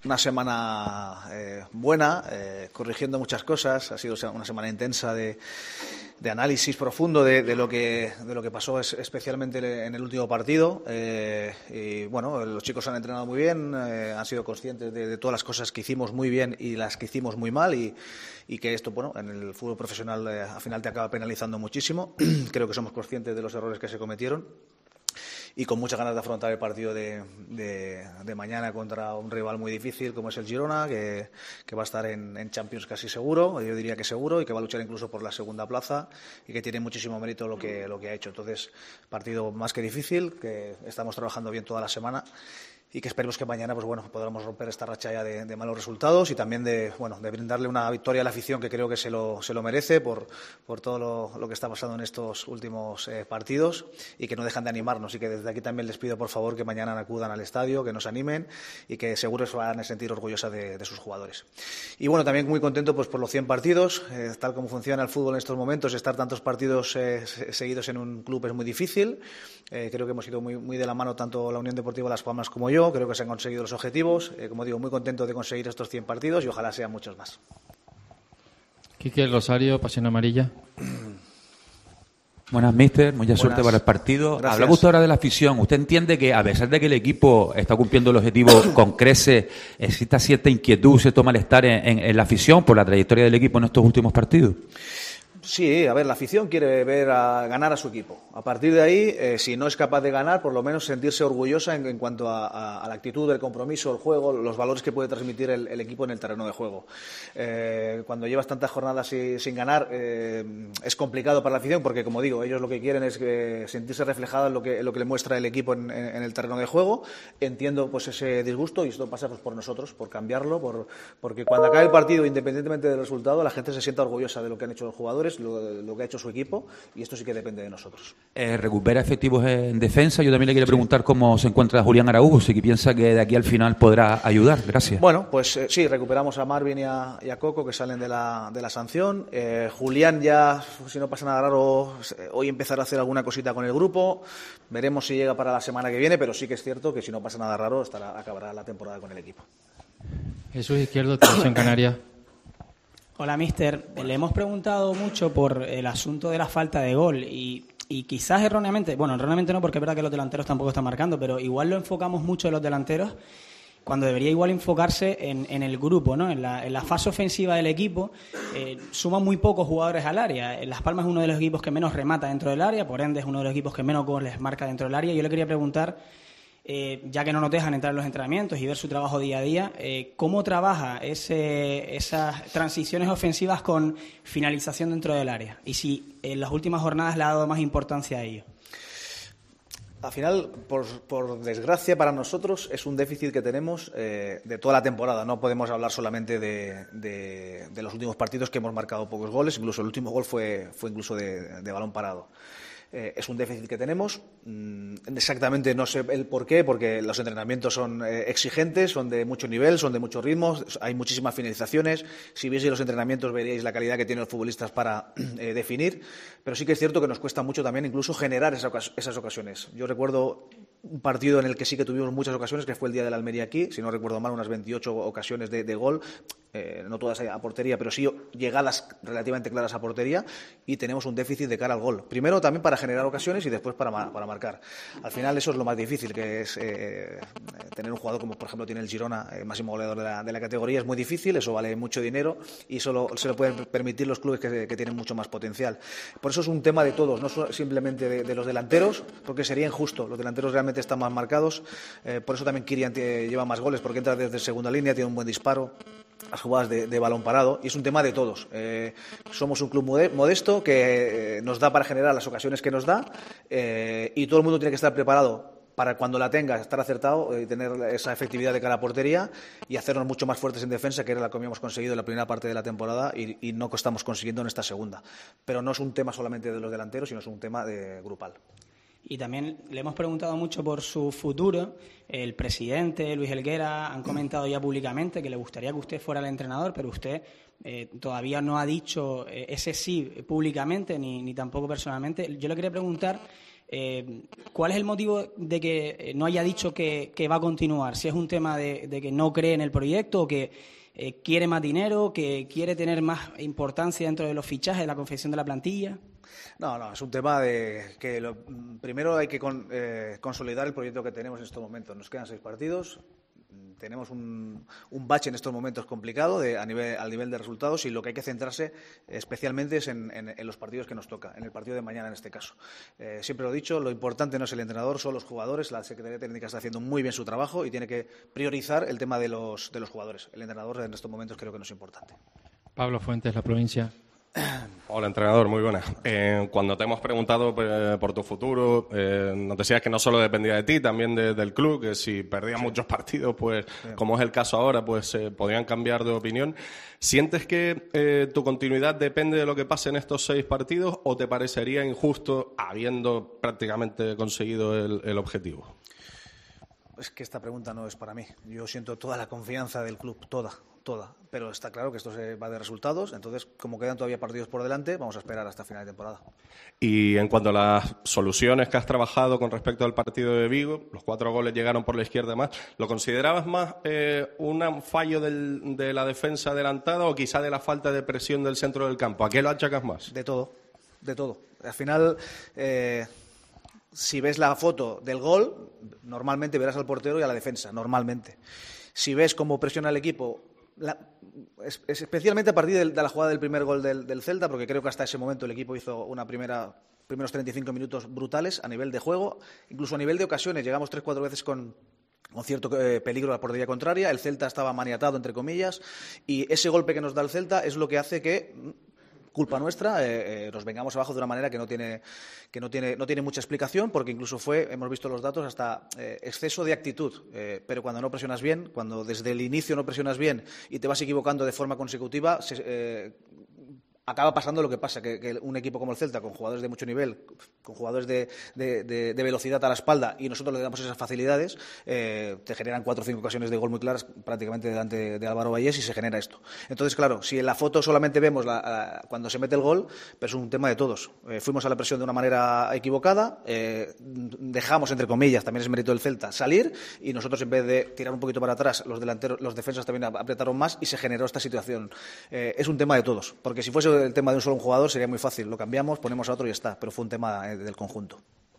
una semana buena, corrigiendo muchas cosas. Ha sido una semana intensa de análisis profundo de lo que pasó especialmente en el último partido. Y bueno, los chicos han entrenado muy bien, han sido conscientes de todas las cosas que hicimos muy bien y las que hicimos muy mal, y que esto, bueno, en el fútbol profesional al final te acaba penalizando muchísimo. Creo que somos conscientes de los errores que se cometieron y con muchas ganas de afrontar el partido de mañana contra un rival muy difícil como es el Girona, que va a estar en Champions casi seguro, yo diría que seguro, y que va a luchar incluso por la segunda plaza, y que tiene muchísimo mérito lo que ha hecho. Entonces, partido más que difícil, que estamos trabajando bien toda la semana, y que esperemos que mañana, pues bueno, podamos romper esta racha ya de malos resultados, y también de brindarle una victoria a la afición, que creo que se lo merece por todo lo que está pasando en estos últimos partidos, y que no dejan de animarnos. Y que desde aquí también les pido, por favor, que mañana acudan al estadio, que nos animen, y que seguro se van a sentir orgullosos de sus jugadores. Y bueno, también muy contento pues por los 100 partidos, tal como funciona el fútbol en estos momentos. Estar tantos partidos seguidos en un club es muy difícil. Creo que hemos ido muy de la mano tanto la Unión Deportiva Las Palmas como yo. Creo que se han conseguido los objetivos. Como digo, muy contento de conseguir estos 100 partidos y ojalá sean muchos más. Quique Rosario, Pasión Amarilla. Buenas, míster. Mucha suerte para el partido. Gracias. Hablaba usted ahora de la afición. ¿Usted entiende que, a pesar de que el equipo está cumpliendo el objetivo con creces, exista cierta inquietud, cierto malestar en la afición por la trayectoria del equipo en estos últimos partidos? Sí, a ver, la afición quiere ver ganar a su equipo. A partir de ahí, si no es capaz de ganar, por lo menos sentirse orgullosa en cuanto a la actitud, el compromiso, el juego, los valores que puede transmitir el equipo en el terreno de juego. Cuando llevas tantas jornadas sin ganar, es complicado para la afición, porque, como digo, ellos lo que quieren es sentirse reflejado en lo que le muestra el equipo en el terreno de juego. Entiendo pues ese disgusto, y esto pasa pues por nosotros, por cambiarlo, porque cuando acabe el partido, independientemente del resultado, la gente se sienta orgullosa de lo que han hecho los jugadores, lo que ha hecho su equipo, y esto sí que depende de nosotros. Recupera efectivos en defensa. Yo también le quería preguntar cómo se encuentra Julián Araújo, si piensa que de aquí al final podrá ayudar. Gracias. Bueno, pues sí, recuperamos a Marvin y a Coco, que salen de la sanción. Julián ya, si no pasa nada raro, hoy empezará a hacer alguna cosita con el grupo. Veremos si llega para la semana que viene, pero sí que es cierto que si no pasa nada raro acabará la temporada con el equipo. Jesús Izquierdo, Televisión Canaria. Hola, míster. Le hemos preguntado mucho por el asunto de la falta de gol y quizás erróneamente no, porque es verdad que los delanteros tampoco están marcando, pero igual lo enfocamos mucho en los delanteros cuando debería igual enfocarse en el grupo, ¿no? En la fase ofensiva del equipo. Suman muy pocos jugadores al área. Las Palmas es uno de los equipos que menos remata dentro del área, por ende es uno de los equipos que menos goles marca dentro del área. Yo le quería preguntar, ya que no nos dejan entrar en los entrenamientos y ver su trabajo día a día, ¿cómo trabaja esas transiciones ofensivas con finalización dentro del área? Y si en las últimas jornadas le ha dado más importancia a ello. Al final, por desgracia para nosotros, es un déficit que tenemos de toda la temporada. No podemos hablar solamente de los últimos partidos, que hemos marcado pocos goles. Incluso el último gol fue incluso de balón parado. Es un déficit que tenemos. Exactamente no sé el por qué, porque los entrenamientos son exigentes, son de mucho nivel, son de mucho ritmo, hay muchísimas finalizaciones. Si vieseis los entrenamientos veríais la calidad que tienen los futbolistas para definir, pero sí que es cierto que nos cuesta mucho también incluso generar esas ocasiones. Yo recuerdo un partido en el que sí que tuvimos muchas ocasiones, que fue el día de la Almería aquí, si no recuerdo mal, unas 28 ocasiones de gol, no todas a portería, pero sí llegadas relativamente claras a portería, y tenemos un déficit de cara al gol. Primero también para generar ocasiones y después para marcar. Al final eso es lo más difícil, que es tener un jugador como por ejemplo tiene el Girona, máximo goleador de la categoría. Es muy difícil, eso vale mucho dinero y solo se lo pueden permitir los clubes que tienen mucho más potencial. Por eso es un tema de todos, no simplemente de los delanteros, porque sería injusto. Los delanteros realmente están más marcados, por eso también Kirian lleva más goles, porque entra desde segunda línea, tiene un buen disparo, las jugadas de balón parado, y es un tema de todos. Somos un club modesto que nos da para generar las ocasiones que nos da, y todo el mundo tiene que estar preparado para cuando la tenga, estar acertado y tener esa efectividad de cara a portería y hacernos mucho más fuertes en defensa, que era lo que habíamos conseguido en la primera parte de la temporada y no estamos consiguiendo en esta segunda. Pero no es un tema solamente de los delanteros, sino es un tema grupal. Y también le hemos preguntado mucho por su futuro. El presidente, Luis Helguera, han comentado ya públicamente que le gustaría que usted fuera el entrenador, pero usted todavía no ha dicho ese sí públicamente ni tampoco personalmente. Yo le quería preguntar ¿Cuál es el motivo de que no haya dicho que va a continuar? Si es un tema de que no cree en el proyecto o que quiere más dinero, que quiere tener más importancia dentro de los fichajes, de la confección de la plantilla. No, es un tema de que primero hay que consolidar el proyecto que tenemos en estos momentos. Nos quedan 6 partidos. Tenemos un bache en estos momentos complicado al nivel de resultados, y lo que hay que centrarse especialmente es en los partidos que nos toca, en el partido de mañana en este caso. Siempre lo he dicho, lo importante no es el entrenador, son los jugadores. La Secretaría Técnica está haciendo muy bien su trabajo y tiene que priorizar el tema de los jugadores. El entrenador en estos momentos creo que no es importante. Pablo Fuentes, La Provincia. Hola, entrenador, muy buenas. Cuando te hemos preguntado por tu futuro, nos decías que no solo dependía de ti, también del club, que si perdías muchos partidos, pues como es el caso ahora, pues podrían cambiar de opinión. ¿Sientes que tu continuidad depende de lo que pase en estos 6 partidos o te parecería injusto habiendo prácticamente conseguido el objetivo? Es que esta pregunta no es para mí. Yo siento toda la confianza del club, toda. Pero está claro que esto se va de resultados. Entonces, como quedan todavía partidos por delante, vamos a esperar hasta final de temporada. Y en cuanto a las soluciones que has trabajado con respecto al partido de Vigo, los 4 goles llegaron por la izquierda más. ¿Lo considerabas más un fallo de la defensa adelantada o quizá de la falta de presión del centro del campo? ¿A qué lo achacas más? De todo. Al final, si ves la foto del gol, normalmente verás al portero y a la defensa, normalmente. Si ves cómo presiona el equipo, especialmente a partir de la jugada del primer gol del Celta, porque creo que hasta ese momento el equipo hizo primeros 35 minutos brutales a nivel de juego, incluso a nivel de ocasiones. Llegamos 3-4 veces con cierto peligro a la portería contraria. El Celta estaba maniatado, entre comillas, y ese golpe que nos da el Celta es lo que hace que, culpa nuestra, nos vengamos abajo de una manera que no tiene mucha explicación, porque incluso hemos visto los datos, hasta exceso de actitud. Pero cuando no presionas bien, cuando desde el inicio no presionas bien y te vas equivocando de forma consecutiva, acaba pasando lo que pasa, que un equipo como el Celta, con jugadores de mucho nivel, con jugadores de velocidad a la espalda, y nosotros le damos esas facilidades, te generan 4 o 5 ocasiones de gol muy claras prácticamente delante de Álvaro Vallés, y se genera esto. Entonces, claro, si en la foto solamente vemos cuando se mete el gol, pero es un tema de todos. Fuimos a la presión de una manera equivocada, dejamos, entre comillas, también es mérito del Celta, salir, y nosotros, en vez de tirar un poquito para atrás, los defensas también apretaron más y se generó esta situación. Es un tema de todos, porque si fuese el tema de un solo jugador sería muy fácil, lo cambiamos, ponemos a otro y ya está, pero fue un tema del conjunto.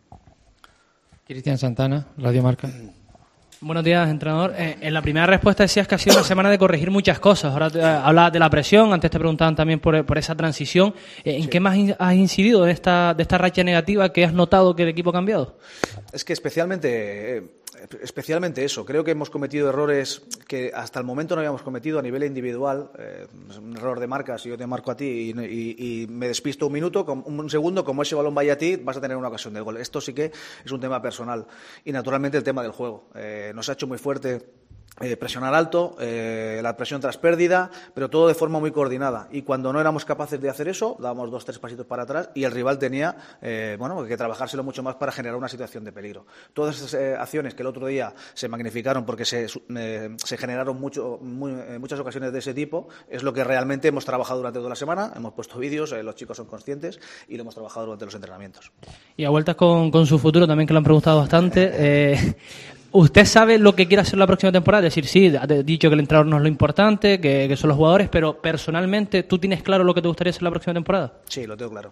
Cristian Santana, Radio Marca. Buenos días, entrenador. En la primera respuesta decías que ha sido una semana de corregir muchas cosas. Ahora hablabas de la presión, antes te preguntaban también por esa transición. ¿En qué más has incidido de esta racha negativa que has notado que el equipo ha cambiado? Es que especialmente eso. Creo que hemos cometido errores que hasta el momento no habíamos cometido a nivel individual. Un error de marca, si yo te marco a ti y me despisto un segundo, como ese balón vaya a ti, vas a tener una ocasión de gol. Esto sí que es un tema personal. Y naturalmente el tema del juego. Nos ha hecho muy fuerte presionar alto, la presión tras pérdida, pero todo de forma muy coordinada. Y cuando no éramos capaces de hacer eso, dábamos 2-3 pasitos para atrás y el rival tenía que trabajárselo mucho más para generar una situación de peligro. Todas esas acciones que el otro día se magnificaron porque se generaron muchas ocasiones de ese tipo, es lo que realmente hemos trabajado durante toda la semana. Hemos puesto vídeos, los chicos son conscientes y lo hemos trabajado durante los entrenamientos. Y a vueltas con su futuro también, que lo han preguntado bastante. ¿Usted sabe lo que quiere hacer la próxima temporada? Es decir, sí, ha dicho que el entrenador no es lo importante, que son los jugadores, pero personalmente, ¿tú tienes claro lo que te gustaría hacer la próxima temporada? Sí, lo tengo claro.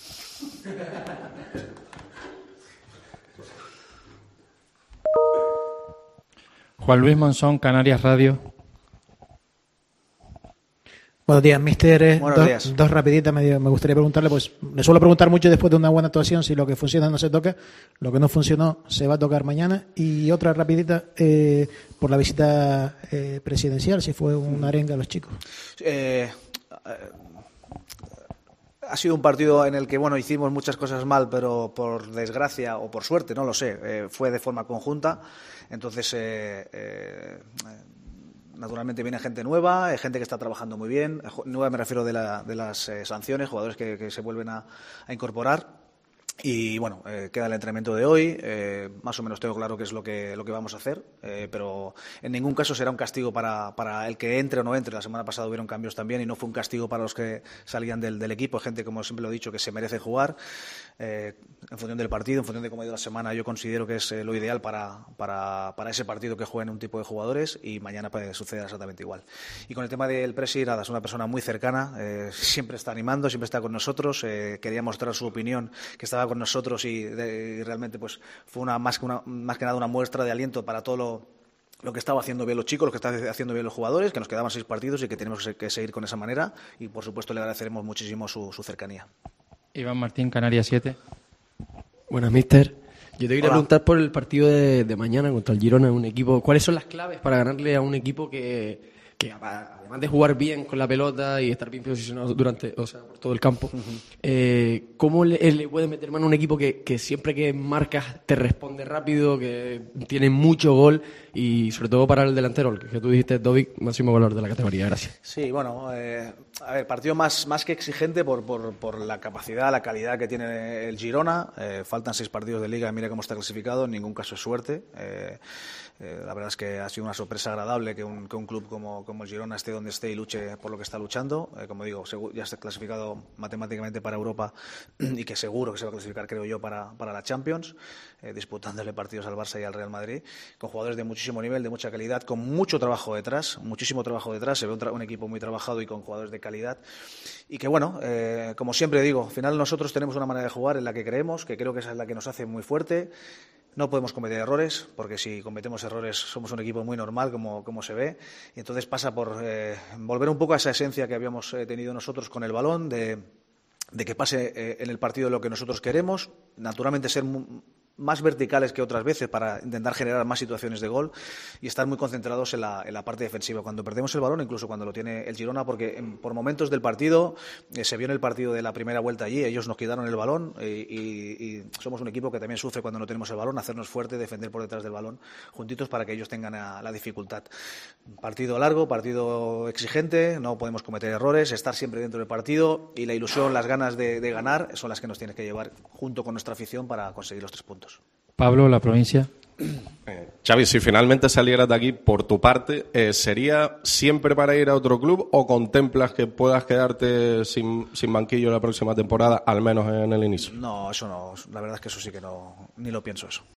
Juan Luis Monzón, Canarias Radio. Buenos días, míster. Buenos días. Dos rapiditas me gustaría preguntarle, pues le suelo preguntar mucho después de una buena actuación si lo que funciona no se toca, lo que no funcionó se va a tocar mañana. Y otra rapidita, por la visita presidencial, si fue una arenga a los chicos. Ha sido un partido en el que hicimos muchas cosas mal, pero por desgracia o por suerte, no lo sé, fue de forma conjunta. Entonces, naturalmente viene gente nueva, gente que está trabajando muy bien. Nueva me refiero de las sanciones, jugadores que se vuelven a incorporar. Y bueno, queda el entrenamiento de hoy, más o menos tengo claro qué es lo que vamos a hacer, pero en ningún caso será un castigo para el que entre o no entre. La semana pasada hubieron cambios también y no fue un castigo para los que salían del equipo, gente, como siempre lo he dicho, que se merece jugar en función del partido, en función de cómo ha ido la semana. Yo considero que es lo ideal para ese partido que jueguen un tipo de jugadores, y mañana puede suceder exactamente igual. Y con el tema del Presi, nada, es una persona muy cercana, siempre está animando, siempre está con nosotros, quería mostrar su opinión, que estaba con nosotros, y realmente pues fue más que nada una muestra de aliento para todo lo que estaba haciendo bien los chicos, lo que están haciendo bien los jugadores, que nos quedaban 6 partidos y que tenemos que seguir con esa manera, y por supuesto le agradeceremos muchísimo su cercanía. Iván Martín, Canarias 7. Buenas, míster. Yo te quería preguntar por el partido de mañana contra el Girona, un equipo. ¿Cuáles son las claves para ganarle a un equipo que además de jugar bien con la pelota y estar bien posicionado por todo el campo, cómo le puede meter mano a un equipo que siempre que marcas te responde rápido, que tiene mucho gol, y sobre todo para el delantero, el que tú dijiste, Dovic, máximo valor de la categoría? Gracias. Sí, bueno, a ver, partido más que exigente por la capacidad, la calidad que tiene el Girona. Faltan 6 partidos de Liga y mira cómo está clasificado, en ningún caso es suerte. La verdad es que ha sido una sorpresa agradable que un club como el Girona esté donde esté y luche por lo que está luchando. Como digo, ya está clasificado matemáticamente para Europa y que seguro que se va a clasificar, creo yo, para la Champions, disputándole partidos al Barça y al Real Madrid, con jugadores de muchísimo nivel, de mucha calidad, con mucho trabajo detrás, muchísimo trabajo detrás. Se ve un equipo muy trabajado y con jugadores de calidad. Y que bueno, como siempre digo, al final nosotros tenemos una manera de jugar en la que creemos, que creo que esa es la que nos hace muy fuerte. No podemos cometer errores, porque si cometemos errores somos un equipo muy normal, como se ve. Y entonces pasa por volver un poco a esa esencia que habíamos tenido nosotros con el balón, de que pase en el partido lo que nosotros queremos. Naturalmente ser más verticales que otras veces para intentar generar más situaciones de gol y estar muy concentrados en la parte defensiva. Cuando perdemos el balón, incluso cuando lo tiene el Girona, porque por momentos del partido, se vio en el partido de la primera vuelta allí, ellos nos quitaron el balón y somos un equipo que también sufre cuando no tenemos el balón, hacernos fuerte, defender por detrás del balón juntitos para que ellos tengan la dificultad. Partido largo, partido exigente, no podemos cometer errores, estar siempre dentro del partido, y la ilusión, las ganas de ganar son las que nos tienen que llevar junto con nuestra afición para conseguir los 3 puntos. Pablo, La Provincia. Xavi, si finalmente salieras de aquí, por tu parte, ¿sería siempre para ir a otro club o contemplas que puedas quedarte sin banquillo la próxima temporada, al menos en el inicio? No, eso no. La verdad es que eso sí que no, ni lo pienso eso.